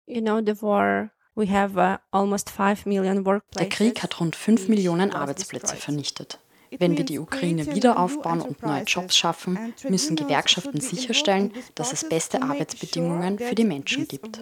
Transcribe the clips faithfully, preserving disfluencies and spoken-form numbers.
You know, the war, we have uh, almost five million workplaces. Der Krieg hat rund fünf Millionen Arbeitsplätze vernichtet. Wenn wir die Ukraine wieder aufbauen und neue Jobs schaffen, müssen Gewerkschaften sicherstellen, dass es beste Arbeitsbedingungen für die Menschen gibt.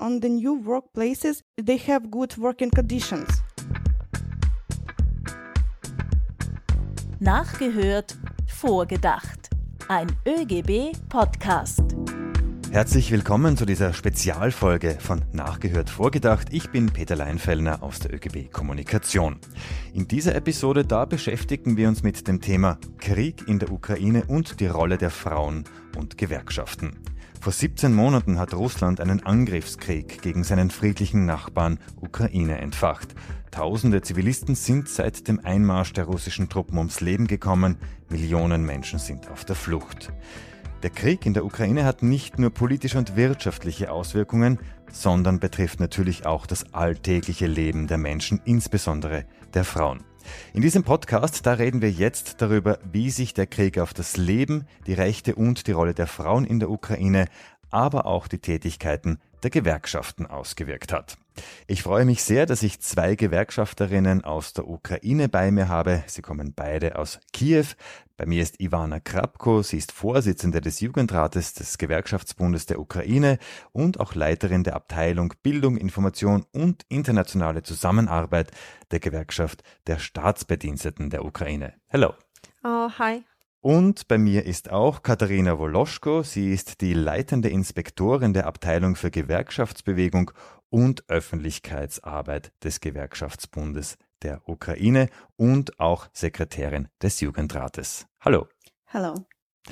Nachgehört, vorgedacht. Ein ÖGB-Podcast. Herzlich willkommen zu dieser Spezialfolge von Nachgehört vorgedacht. Ich bin Peter Leinfellner aus der ÖGB Kommunikation. In dieser Episode, da beschäftigen wir uns mit dem Thema Krieg in der Ukraine und die Rolle der Frauen und Gewerkschaften. Vor siebzehn Monaten hat Russland einen Angriffskrieg gegen seinen friedlichen Nachbarn Ukraine entfacht. Tausende Zivilisten sind seit dem Einmarsch der russischen Truppen ums Leben gekommen. Millionen Menschen sind auf der Flucht. Der Krieg in der Ukraine hat nicht nur politische und wirtschaftliche Auswirkungen, sondern betrifft natürlich auch das alltägliche Leben der Menschen, insbesondere der Frauen. In diesem Podcast, da reden wir jetzt darüber, wie sich der Krieg auf das Leben, die Rechte und die Rolle der Frauen in der Ukraine, aber auch die Tätigkeiten der Gewerkschaften ausgewirkt hat. Ich freue mich sehr, dass ich zwei Gewerkschafterinnen aus der Ukraine bei mir habe. Sie kommen beide aus Kiew. Bei mir ist Iwana Krapko. Sie ist Vorsitzende des Jugendrates des Gewerkschaftsbundes der Ukraine und auch Leiterin der Abteilung Bildung, Information und internationale Zusammenarbeit der Gewerkschaft der Staatsbediensteten der Ukraine. Hello. Oh, hi. Und bei mir ist auch Katarina Woloschko. Sie ist die leitende Inspektorin der Abteilung für Gewerkschaftsbewegung und Öffentlichkeitsarbeit des Gewerkschaftsbundes der Ukraine und auch Sekretärin des Jugendrates. Hallo. Hallo.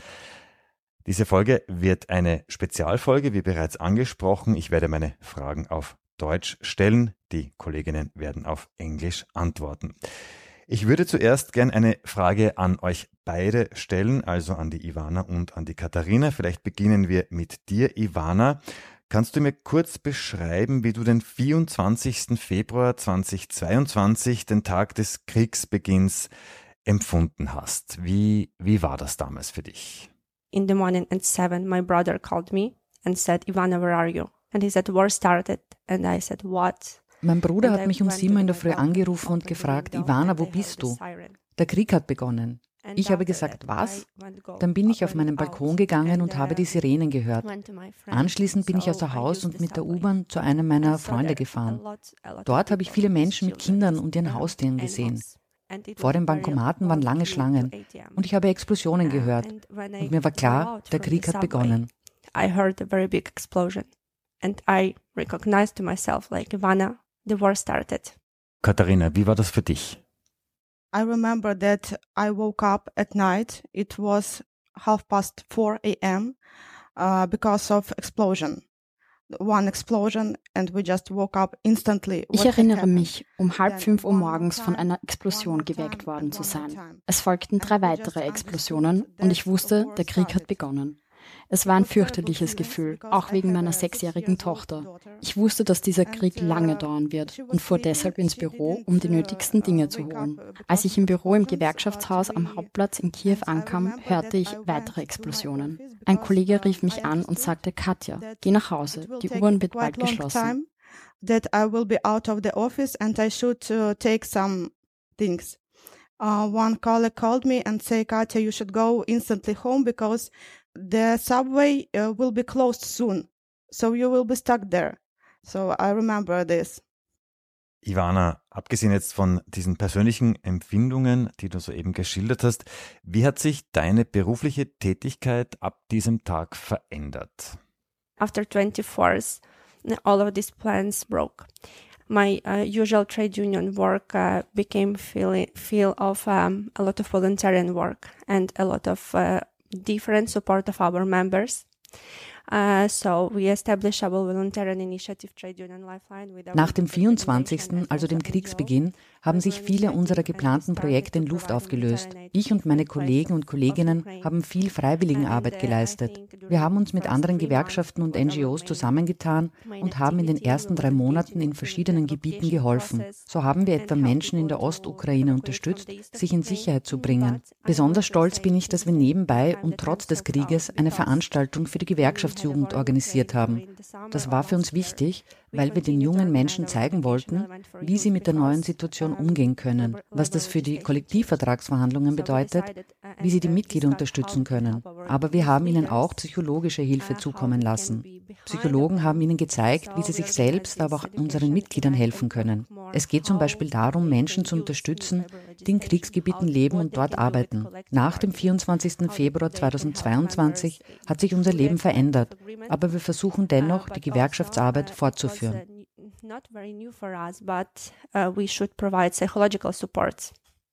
Diese Folge wird eine Spezialfolge, wie bereits angesprochen. Ich werde meine Fragen auf Deutsch stellen. Die Kolleginnen werden auf Englisch antworten. Ich würde zuerst gern eine Frage an euch beide stellen, also an die Iwana und an die Katarina. Vielleicht beginnen wir mit dir, Iwana. Kannst du mir kurz beschreiben, wie du den vierundzwanzigsten Februar zweitausendzweiundzwanzig, den Tag des Kriegsbeginns, empfunden hast? Wie, wie war das damals für dich? In the morning at seven, my brother called me and said, Iwana, where are you? And he said, war started. And I said, what? Mein Bruder hat mich um sieben in der Früh angerufen und gefragt, Iwana, wo bist du? Der Krieg hat begonnen. Ich habe gesagt, was? Dann bin ich auf meinen Balkon gegangen und habe die Sirenen gehört. Anschließend bin ich außer Haus und mit der U-Bahn zu einem meiner Freunde gefahren. Dort habe ich viele Menschen mit Kindern und ihren Haustieren gesehen. Vor den Bankomaten waren lange Schlangen und ich habe Explosionen gehört. Und mir war klar, der Krieg hat begonnen. I heard a very big explosion and I recognized to myself like, Iwana, the war started. Katharina, wie war das für dich? I remember that I woke up at night. It was half past four a.m. Uh, because of explosion. One explosion and we just woke up instantly. Ich erinnere mich, um halb fünf Uhr morgens von einer Explosion geweckt worden zu sein. Es folgten drei weitere Explosionen und ich wusste, der Krieg hat begonnen. Es war ein fürchterliches Gefühl, auch wegen meiner sechsjährigen Tochter. Ich wusste, dass dieser Krieg lange dauern wird und fuhr deshalb ins Büro, um die nötigsten Dinge zu holen. Als ich im Büro im Gewerkschaftshaus am Hauptplatz in Kiew ankam, hörte ich weitere Explosionen. Ein Kollege rief mich an und sagte, Katja, geh nach Hause, die U-Bahn wird bald geschlossen. That I will be out of the office and I should uh, take some things. Uh, one colleague called me and said, Katja, you should go instantly home because the subway uh, will be closed soon, so you will be stuck there. So I remember this. Iwana, abgesehen jetzt von diesen persönlichen Empfindungen, die du soeben geschildert hast, wie hat sich deine berufliche Tätigkeit ab diesem Tag verändert? After twenty-fours, all of these plans broke. My uh, usual trade union work uh, became feel, feel of um, a lot of volunteering work and a lot of uh, different support of our members. Uh, so we established our volunteering initiative Trade Union Lifeline with our Nach dem vierundzwanzigsten, also dem Kriegsbeginn, haben sich viele unserer geplanten Projekte in Luft aufgelöst. Ich und meine Kollegen und Kolleginnen haben viel Freiwilligenarbeit geleistet. Wir haben uns mit anderen Gewerkschaften und N G Os zusammengetan und haben in den ersten drei Monaten in verschiedenen Gebieten geholfen. So haben wir etwa Menschen in der Ostukraine unterstützt, sich in Sicherheit zu bringen. Besonders stolz bin ich, dass wir nebenbei und trotz des Krieges eine Veranstaltung für die Gewerkschaft Wissenschaftsjugend organisiert haben. Das war für uns wichtig, weil wir den jungen Menschen zeigen wollten, wie sie mit der neuen Situation umgehen können, was das für die Kollektivvertragsverhandlungen bedeutet, wie sie die Mitglieder unterstützen können. Aber wir haben ihnen auch psychologische Hilfe zukommen lassen. Psychologen haben ihnen gezeigt, wie sie sich selbst, aber auch unseren Mitgliedern helfen können. Es geht zum Beispiel darum, Menschen zu unterstützen, die in Kriegsgebieten leben und dort arbeiten. Nach dem vierundzwanzigsten Februar zweitausendzweiundzwanzig hat sich unser Leben verändert, aber wir versuchen dennoch, die Gewerkschaftsarbeit fortzuführen. Not very new for us, but uh, we should provide psychological support.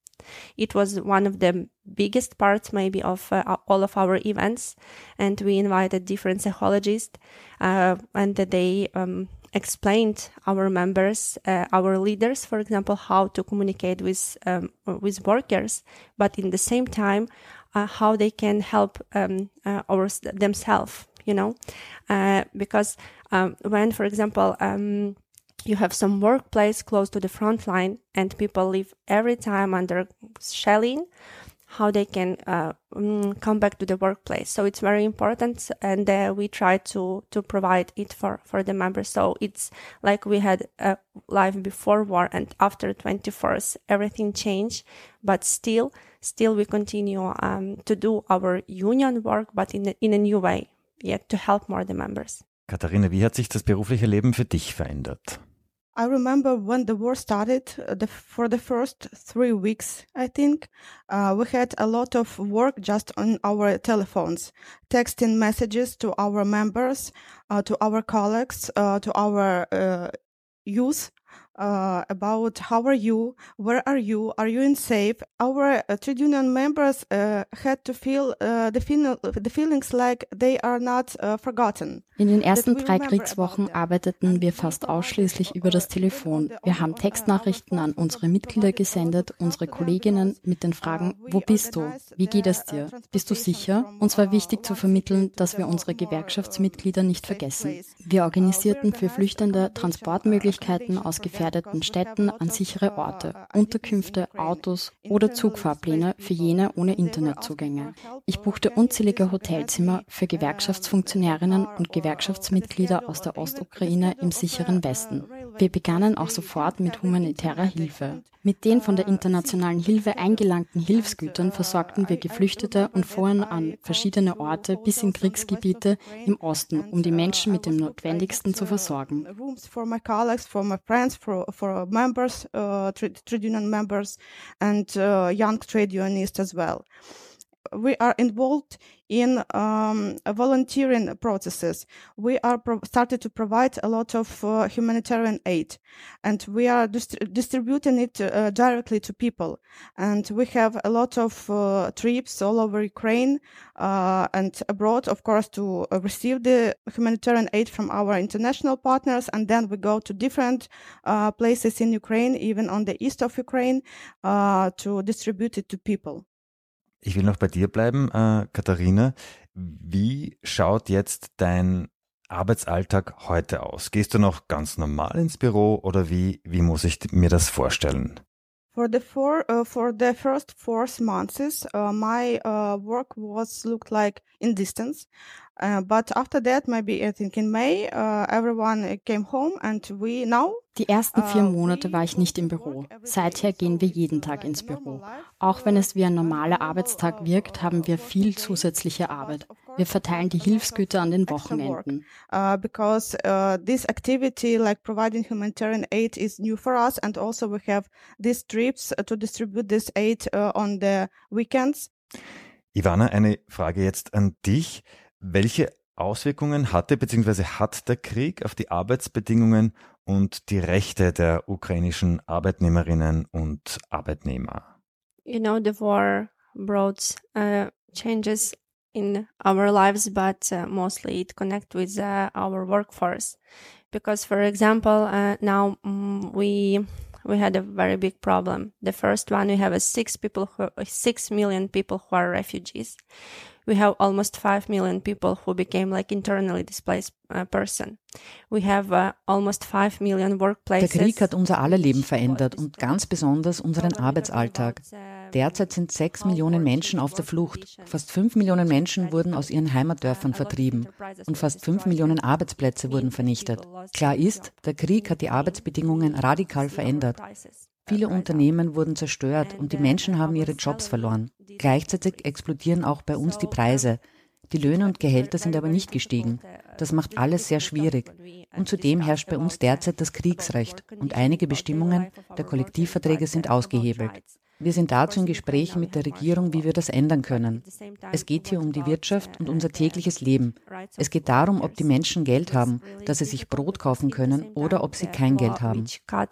It was one of the biggest parts maybe of uh, all of our events, and we invited different psychologists uh, and they um, explained our members, uh, our leaders, for example, how to communicate with um, with workers, but in the same time, uh, how they can help um, uh, our, themselves, you know, uh, because um, when, for example, um, you have some workplace close to the front line and people live every time under shelling, how they can uh, um, come back to the workplace. So it's very important, and uh, we try to to provide it for, for the members. So it's like we had a life before war and after twenty-fourth, everything changed, but still, still we continue um, to do our union work, but in a, in a new way, yet to help more the members. Katharina, wie hat sich das berufliche Leben für dich verändert? I remember when the war started, uh, the, for the first three weeks, I think, uh, we had a lot of work just on our telephones, texting messages to our members, uh, to our colleagues, uh, to our uh, youth, uh, about how are you, where are you, are you in safe? Our uh, trade union members uh, had to feel uh, the, feel the feelings like they are not uh, forgotten. In den ersten drei Kriegswochen arbeiteten wir fast ausschließlich über das Telefon. Wir haben Textnachrichten an unsere Mitglieder gesendet, unsere Kolleginnen mit den Fragen, wo bist du? Wie geht es dir? Bist du sicher? Uns war wichtig zu vermitteln, dass wir unsere Gewerkschaftsmitglieder nicht vergessen. Wir organisierten für Flüchtende Transportmöglichkeiten aus gefährdeten Städten an sichere Orte, Unterkünfte, Autos oder Zugfahrpläne für jene ohne Internetzugänge. Ich buchte unzählige Hotelzimmer für Gewerkschaftsfunktionärinnen und Gewerkschaftsmitglieder aus der Ostukraine im sicheren Westen. Wir begannen auch sofort mit humanitärer Hilfe. Mit den von der internationalen Hilfe eingelangten Hilfsgütern versorgten wir Geflüchtete und fuhren an verschiedene Orte bis in Kriegsgebiete im Osten, um die Menschen mit dem Notwendigsten zu versorgen. For my colleagues, for my friends, for for members, uh, trade union members, and uh, young trade unionists as well. We are involved in um, volunteering processes. We are pro- started to provide a lot of uh, humanitarian aid, and we are dist- distributing it uh, directly to people. And we have a lot of uh, trips all over Ukraine uh, and abroad, of course, to uh, receive the humanitarian aid from our international partners. And then we go to different uh, places in Ukraine, even on the east of Ukraine, uh, to distribute it to people. Ich will noch bei dir bleiben, äh, Katharina. Wie schaut jetzt dein Arbeitsalltag heute aus? Gehst du noch ganz normal ins Büro oder wie, wie muss ich mir das vorstellen? For the four, uh, for the first four months, uh, my uh, work was looked like in distance. Uh, but after that, maybe I think in May, uh, everyone came home and we now. Die ersten vier Monate war ich nicht im Büro. Seither gehen wir jeden Tag ins Büro. Auch wenn es wie ein normaler Arbeitstag wirkt, haben wir viel zusätzliche Arbeit. Wir verteilen die Hilfsgüter an den Wochenenden. Uh, because uh, this activity, like providing humanitarian aid, is new for us, and also we have these trips to distribute this aid uh, on the weekends. Ivana, eine Frage jetzt an dich. Welche Auswirkungen hatte bzw. hat der Krieg auf die Arbeitsbedingungen und die Rechte der ukrainischen Arbeitnehmerinnen und Arbeitnehmer? You know, the war brought uh, changes in our lives, but uh, mostly it connect with uh, our workforce. Because, for example, uh, now um, we we had a very big problem. The first one, we have a six people, who, six million people who are refugees. We have almost five million people who became like internally displaced uh, person. We have uh, almost five million workplaces. Der Krieg hat unser aller Leben verändert und ganz besonders unseren Arbeitsalltag. Derzeit sind sechs Millionen Menschen auf der Flucht. Fast fünf Millionen Menschen wurden aus ihren Heimatdörfern vertrieben und fast fünf Millionen Arbeitsplätze wurden vernichtet. Klar ist, der Krieg hat die Arbeitsbedingungen radikal verändert. Viele Unternehmen wurden zerstört und die Menschen haben ihre Jobs verloren. Gleichzeitig explodieren auch bei uns die Preise. Die Löhne und Gehälter sind aber nicht gestiegen. Das macht alles sehr schwierig. Und zudem herrscht bei uns derzeit das Kriegsrecht und einige Bestimmungen der Kollektivverträge sind ausgehebelt. Wir sind dazu in Gesprächen mit der Regierung, wie wir das ändern können. Es geht hier um die Wirtschaft und unser tägliches Leben. Es geht darum, ob die Menschen Geld haben, dass sie sich Brot kaufen können oder ob sie kein Geld haben.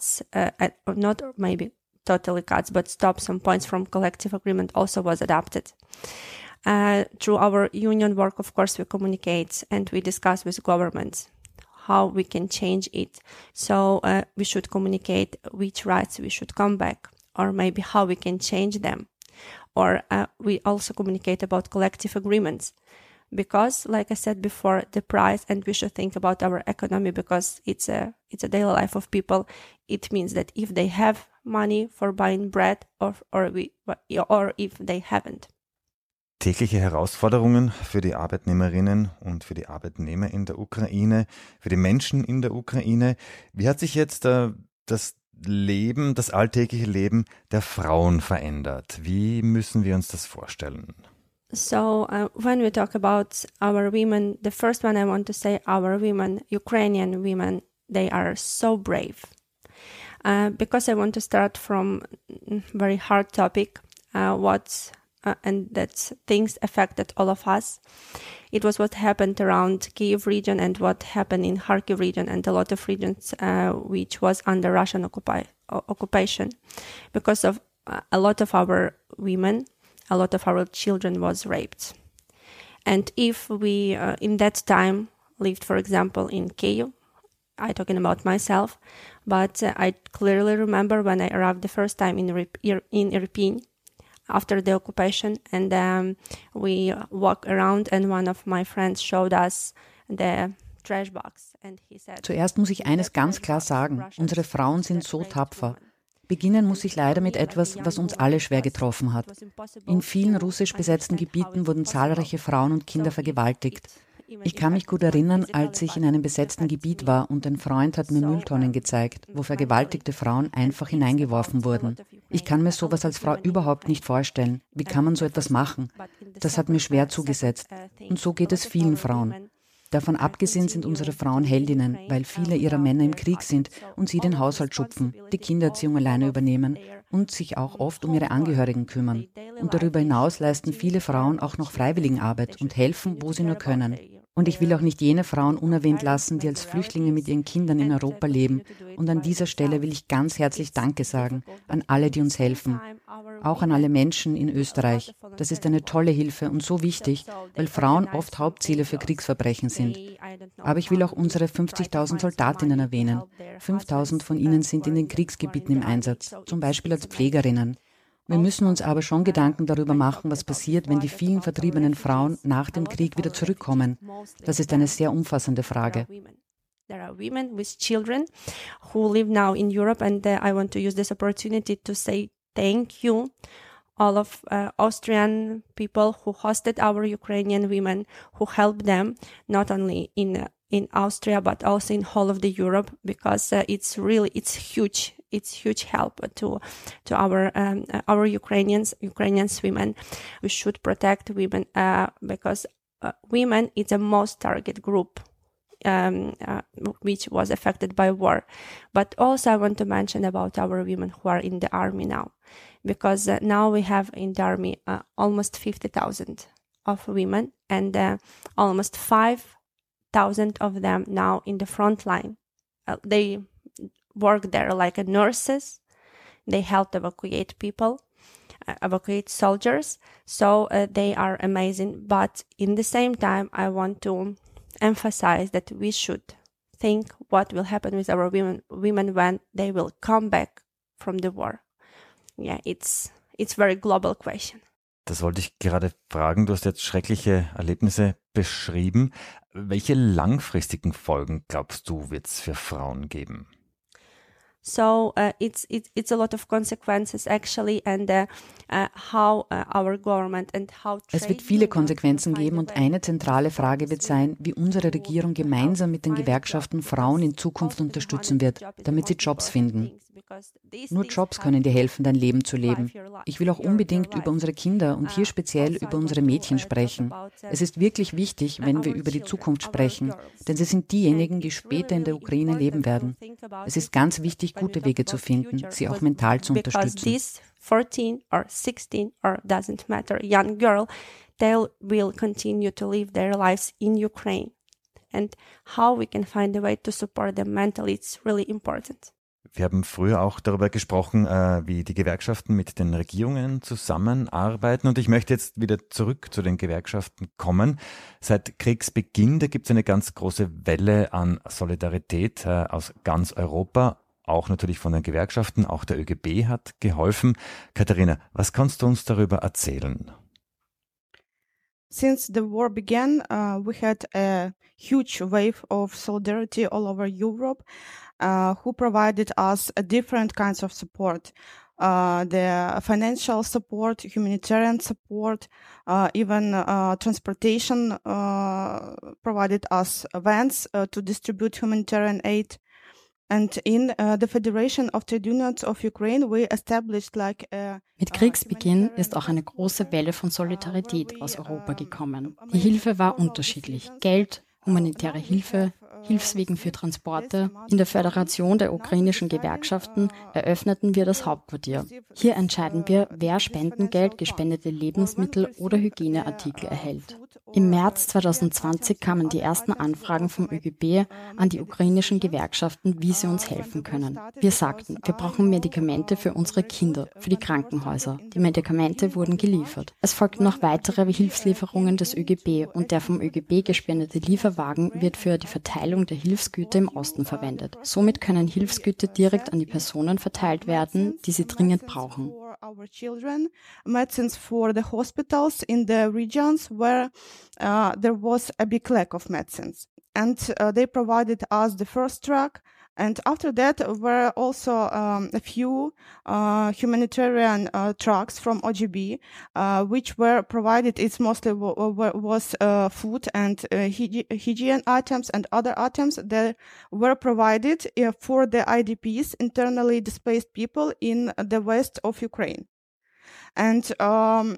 Totally cuts, but stop some points from collective agreement also was adopted. Uh, through our union work, of course, we communicate and we discuss with governments how we can change it. So uh, we should communicate which rights we should come back, or maybe how we can change them. Or uh, we also communicate about collective agreements. Because, like I said before, the price, and we should think about our economy because it's a it's a daily life of people. It means that if they have money for buying bread, or or we or if they haven't. Tägliche Herausforderungen für die Arbeitnehmerinnen und für die Arbeitnehmer in der Ukraine, für die Menschen in der Ukraine. Wie hat sich jetzt äh, das Leben, das alltägliche Leben der Frauen verändert? Wie müssen wir uns das vorstellen? So uh, when we talk about our women, the first one I want to say, our women, Ukrainian women, they are so brave. Uh, because I want to start from a very hard topic, uh, what uh, and that things affected all of us. It was what happened around Kyiv region and what happened in Kharkiv region and a lot of regions uh, which was under Russian occupi- occupation. Because of uh, a lot of our women, a lot of our children was raped. And if we, uh, in that time, lived, for example, in Kyiv, I'm talking about myself, but uh, I clearly remember when I arrived the first time in in Irpin after the occupation, and um, we walked around, and one of my friends showed us the trash box, and he said. Zuerst muss ich eines ganz klar sagen: Unsere Frauen sind so tapfer. Beginnen muss ich leider mit etwas, was uns alle schwer getroffen hat. In vielen russisch besetzten Gebieten wurden zahlreiche Frauen und Kinder vergewaltigt. Ich kann mich gut erinnern, als ich in einem besetzten Gebiet war und ein Freund hat mir Mülltonnen gezeigt, wo vergewaltigte Frauen einfach hineingeworfen wurden. Ich kann mir sowas als Frau überhaupt nicht vorstellen. Wie kann man so etwas machen? Das hat mir schwer zugesetzt. Und so geht es vielen Frauen. Davon abgesehen sind unsere Frauen Heldinnen, weil viele ihrer Männer im Krieg sind und sie den Haushalt schupfen, die Kindererziehung alleine übernehmen und sich auch oft um ihre Angehörigen kümmern. Und darüber hinaus leisten viele Frauen auch noch Freiwilligenarbeit und helfen, wo sie nur können. Und ich will auch nicht jene Frauen unerwähnt lassen, die als Flüchtlinge mit ihren Kindern in Europa leben. Und an dieser Stelle will ich ganz herzlich Danke sagen an alle, die uns helfen. Auch an alle Menschen in Österreich. Das ist eine tolle Hilfe und so wichtig, weil Frauen oft Hauptziele für Kriegsverbrechen sind. Aber ich will auch unsere fünfzigtausend Soldatinnen erwähnen. fünftausend von ihnen sind in den Kriegsgebieten im Einsatz, zum Beispiel als Pflegerinnen. Wir müssen uns aber schon Gedanken darüber machen, was passiert, wenn die vielen vertriebenen Frauen nach dem Krieg wieder zurückkommen. Das ist eine sehr umfassende Frage. There are women with children who live now in Europe, and uh, I want to use this opportunity to say thank you all of uh, Austrian people who hosted our Ukrainian women, who helped them not only in uh, in Austria but also in whole of the Europe, because uh, it's really it's huge. It's huge help to to our um, our Ukrainians Ukrainians women. We should protect women uh, because uh, women is the most target group um, uh, which was affected by war. But also I want to mention about our women who are in the army now, because uh, now we have in the army uh, almost fifty thousand of women, and uh, almost five thousand of them now in the front line. Uh, they work there like a nurses. They help evacuate people, uh, evacuate soldiers. So uh, they are amazing. But in the same time, I want to emphasize that we should think what will happen with our women, women when they will come back from the war. Yeah, it's it's very global question. Das wollte ich gerade fragen. Du hast jetzt schreckliche Erlebnisse beschrieben. Welche langfristigen Folgen, glaubst du, wird es für Frauen geben? So uh, it's it, it's a lot of consequences actually, and uh, uh, how uh, our government and how Es wird viele Konsequenzen geben und eine zentrale Frage wird sein, wie unsere Regierung gemeinsam mit den Gewerkschaften Frauen in Zukunft unterstützen wird, damit sie Jobs finden. Nur Jobs können dir helfen, dein Leben zu leben. Ich will auch unbedingt über unsere Kinder und hier speziell über unsere Mädchen sprechen. Es ist wirklich wichtig, wenn wir über die Zukunft sprechen, denn sie sind diejenigen, die später in der Ukraine leben werden. Es ist ganz wichtig, gute Wege zu finden, sie auch mental zu unterstützen. fourteen or sixteen or doesn't matter, young girl, they will continue to live their lives in Ukraine. And how we can find a way to support them mentally, it's really important. Wir haben früher auch darüber gesprochen, wie die Gewerkschaften mit den Regierungen zusammenarbeiten. Und ich möchte jetzt wieder zurück zu den Gewerkschaften kommen. Seit Kriegsbeginn, da gibt es eine ganz große Welle an Solidarität aus ganz Europa, auch natürlich von den Gewerkschaften. Auch der ÖGB hat geholfen. Katharina, was kannst du uns darüber erzählen? Since the war began, uh, we had a huge wave of solidarity all over Europe, uh, who provided us uh, different kinds of support. Uh, the financial support, humanitarian support, uh, even uh, transportation uh, provided us vans uh, to distribute humanitarian aid. And in uh, the Federation of Trade Unions of Ukraine, we established like a Mit Kriegsbeginn ist auch eine große Welle von Solidarität aus Europa gekommen. Die Hilfe war unterschiedlich. Geld, humanitäre Hilfe, Hilfswegen für Transporte. In der Föderation der ukrainischen Gewerkschaften eröffneten wir das Hauptquartier. Hier entscheiden wir, wer Spendengeld, gespendete Lebensmittel oder Hygieneartikel erhält. Im März zweitausendzwanzig kamen die ersten Anfragen vom ÖGB an die ukrainischen Gewerkschaften, wie sie uns helfen können. Wir sagten, wir brauchen Medikamente für unsere Kinder, für die Krankenhäuser. Die Medikamente wurden geliefert. Es folgten noch weitere Hilfslieferungen des ÖGB und der vom ÖGB gespendete Lieferwagen wird für die Verteilung der Hilfsgüter im Osten verwendet. Somit können Hilfsgüter direkt an die Personen verteilt werden, die sie dringend brauchen. Our children, medicines for the hospitals in the regions where uh, there was a big lack of medicines. And uh, they provided us the first truck. And after that were also um, a few uh, humanitarian uh, trucks from O G B, uh, which were provided. It's mostly w- w- was uh, food and uh, hygi- hygiene items and other items that were provided uh, for the I D Ps, internally displaced people in the west of Ukraine. And um,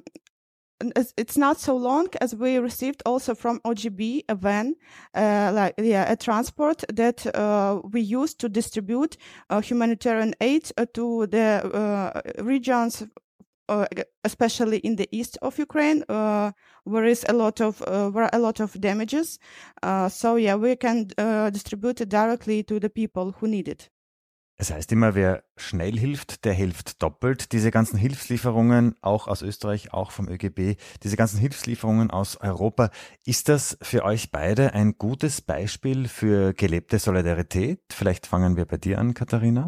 it's not so long as we received also from O G B a van, uh, like yeah, a transport that uh, we used to distribute uh, humanitarian aid uh, to the uh, regions, uh, especially in the east of Ukraine, uh, where is a lot of uh, where a lot of damages. Uh, so yeah, we can uh, distribute it directly to the people who need it. Es heißt immer, wer schnell hilft, der hilft doppelt. Diese ganzen Hilfslieferungen, auch aus Österreich, auch vom ÖGB, diese ganzen Hilfslieferungen aus Europa, ist das für euch beide ein gutes Beispiel für gelebte Solidarität? Vielleicht fangen wir bei dir an, Katharina.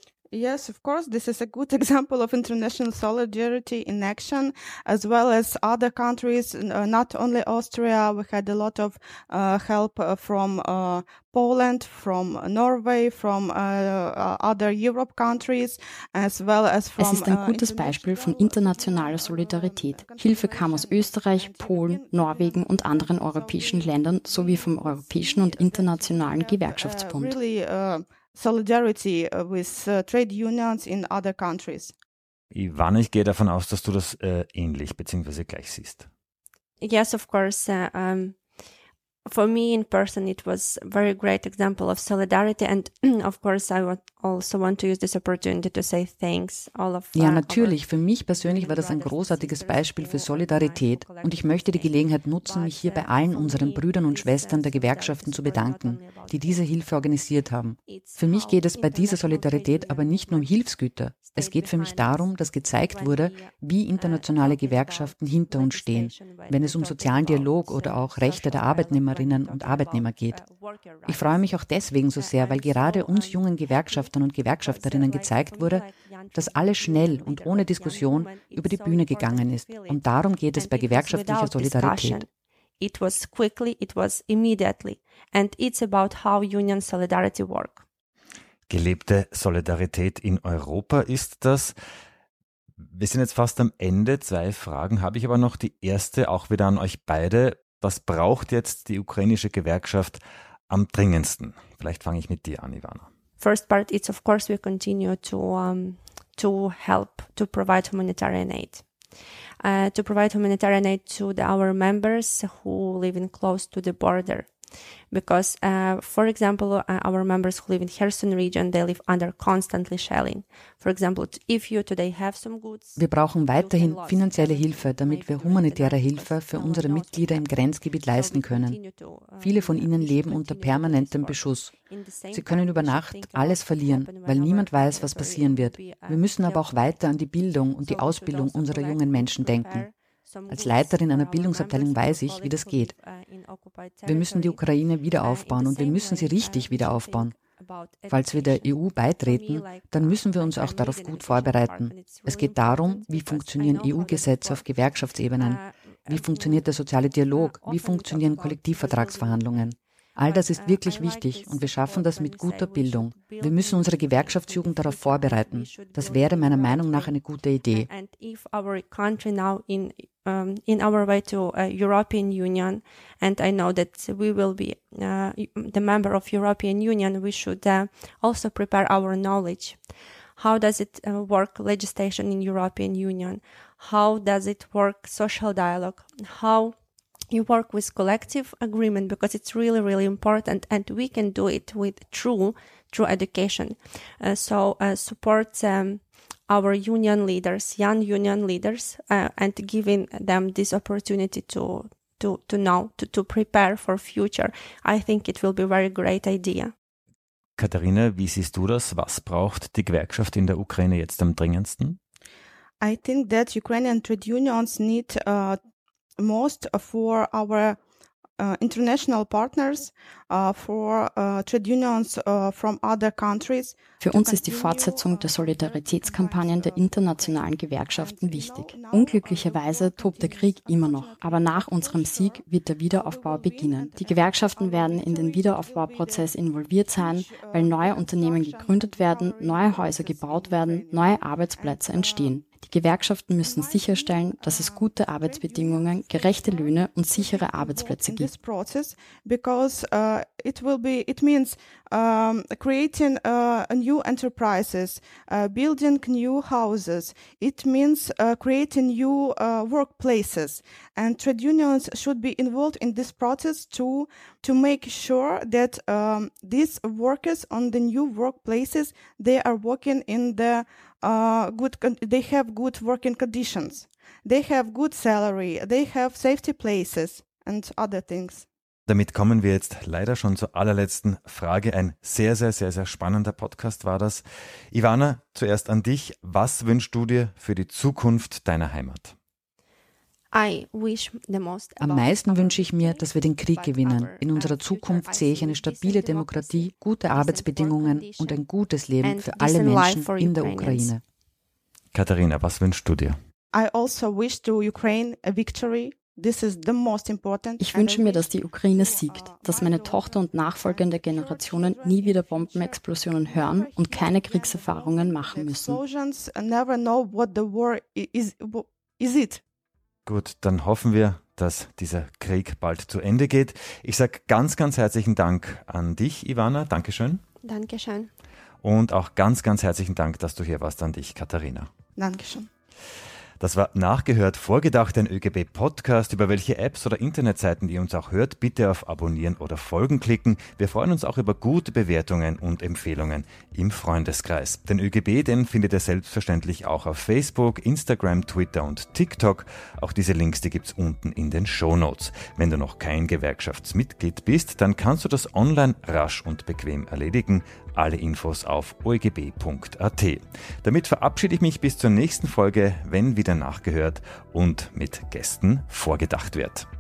Yes, of course. This is a good example of international solidarity in action, as well as other countries, uh, not only Austria. We had a lot of uh, help uh, from uh, Poland, from Norway, from uh, uh, other Europe countries, as well as from... Es ist ein gutes Beispiel von internationaler Solidarität. Hilfe kam aus Österreich, Polen, Norwegen und anderen europäischen Ländern sowie vom Europäischen und Internationalen Gewerkschaftsbund. Really, uh, solidarity with uh, trade unions in other countries. Ivana, ich gehe davon aus, dass du das äh, ähnlich bzw. gleich siehst. Yes, of course. Uh, um, for me in person, it was a very great example of solidarity, and of course, I would also want to use this opportunity to say thanks all of. Ja, natürlich. Für mich persönlich war das ein großartiges Beispiel für Solidarität, und ich möchte die Gelegenheit nutzen, mich hier bei allen unseren Brüdern und Schwestern der Gewerkschaften zu bedanken, die diese Hilfe organisiert haben. Für mich geht es bei dieser Solidarität aber nicht nur um Hilfsgüter. Es geht für mich darum, dass gezeigt wurde, wie internationale Gewerkschaften hinter uns stehen, wenn es um sozialen Dialog oder auch Rechte der Arbeitnehmerinnen und Arbeitnehmer geht. Ich freue mich auch deswegen so sehr, weil gerade uns jungen Gewerkschaftern und Gewerkschafterinnen gezeigt wurde, dass alles schnell und ohne Diskussion über die Bühne gegangen ist. Und darum geht es bei gewerkschaftlicher Solidarität. It was quickly, it was immediately, and it's about how union solidarity work. Gelebte Solidarität in Europa ist das. Wir sind jetzt fast am Ende. Zwei Fragen habe ich aber noch. Die erste auch wieder an euch beide. Was braucht jetzt die ukrainische Gewerkschaft am dringendsten? Vielleicht fange ich mit dir an, Ivana. First part is, of course, we continue to um, to help to provide humanitarian aid. Uh, to provide humanitarian aid to the, our members who live in close to the border. Because, uh, for example, uh, our members who live in Kherson region, they live under constantly shelling. For example, if you today have some goods. Wir brauchen weiterhin finanzielle Hilfe, damit wir humanitäre Hilfe für unsere Mitglieder im Grenzgebiet leisten können. Viele von ihnen leben unter permanentem Beschuss. Sie können über Nacht alles verlieren, weil niemand weiß, was passieren wird. Wir müssen aber auch weiter an die Bildung und die Ausbildung unserer jungen Menschen denken. Als Leiterin einer Bildungsabteilung weiß ich, wie das geht. Wir müssen die Ukraine wieder aufbauen und wir müssen sie richtig wieder aufbauen. Falls wir der E U beitreten, dann müssen wir uns auch darauf gut vorbereiten. Es geht darum, wie funktionieren E U-Gesetze auf Gewerkschaftsebenen, wie funktioniert der soziale Dialog, wie funktionieren Kollektivvertragsverhandlungen. All das ist wirklich wichtig und wir schaffen das mit guter Bildung. Wir müssen unsere Gewerkschaftsjugend darauf vorbereiten. Das wäre meiner Meinung nach eine gute Idee. Um, in our way to uh, European Union, and I know that we will be uh, the member of European Union, we should uh, also prepare our knowledge. How does it uh, work legislation in European Union? How does it work social dialogue? How you work with collective agreement, because it's really, really important, and we can do it with true, true education. Uh, so uh, support um, our union leaders, young union leaders, uh, and giving them this opportunity to to to know, to, to prepare for future. I think it will be a very great idea. Katharina, wie siehst du das? Was braucht die Gewerkschaft in der Ukraine jetzt am dringendsten? I think that Ukrainian trade unions need uh, most for our Uh, international partners, uh, for uh, trade unions uh, from other countries. Für uns ist die Fortsetzung der Solidaritätskampagnen der internationalen Gewerkschaften wichtig. Unglücklicherweise tobt der Krieg immer noch, aber nach unserem Sieg wird der Wiederaufbau beginnen. Die Gewerkschaften werden in den Wiederaufbauprozess involviert sein, weil neue Unternehmen gegründet werden, neue Häuser gebaut werden, neue Arbeitsplätze entstehen. Die Gewerkschaften müssen sicherstellen, dass es gute Arbeitsbedingungen, gerechte Löhne und sichere Arbeitsplätze gibt. Because uh, it will be, it means um, creating uh, new enterprises, uh, building new houses. It means uh, creating new uh, workplaces, and trade unions should be involved in this process to to make sure that um, these workers on the new workplaces, they are working in the Uh, good. They have good working conditions. They have good salary. They have safety places and other things. Damit kommen wir jetzt leider schon zur allerletzten Frage. Ein sehr, sehr, sehr, sehr spannender Podcast war das. Ivana, zuerst an dich. Was wünschst du dir für die Zukunft deiner Heimat? I wish the most Am meisten wünsche ich mir, dass wir den Krieg gewinnen. In unserer Zukunft sehe ich eine stabile Demokratie, gute Arbeitsbedingungen und ein gutes Leben für alle Menschen in der Ukraine. Katharina, was wünschst du dir? I also wish to Ukraine a victory. This is the most important. Ich wünsche mir, dass die Ukraine siegt, dass meine Tochter und nachfolgende Generationen nie wieder Bombenexplosionen hören und keine Kriegserfahrungen machen müssen. Never know what the war is. Is it? Gut, dann hoffen wir, dass dieser Krieg bald zu Ende geht. Ich sage ganz, ganz herzlichen Dank an dich, Ivana. Dankeschön. Dankeschön. Und auch ganz, ganz herzlichen Dank, dass du hier warst, an dich, Katharina. Dankeschön. Das war Nachgehört, vorgedacht, ein ÖGB-Podcast. Über welche Apps oder Internetseiten ihr uns auch hört, bitte auf Abonnieren oder Folgen klicken. Wir freuen uns auch über gute Bewertungen und Empfehlungen im Freundeskreis. Den ÖGB, den findet ihr selbstverständlich auch auf Facebook, Instagram, Twitter und TikTok. Auch diese Links, die gibt's unten in den Shownotes. Wenn du noch kein Gewerkschaftsmitglied bist, dann kannst du das online rasch und bequem erledigen. Alle Infos auf o e g b punkt a t. Damit verabschiede ich mich bis zur nächsten Folge, wenn wieder nachgehört und mit Gästen vorgedacht wird.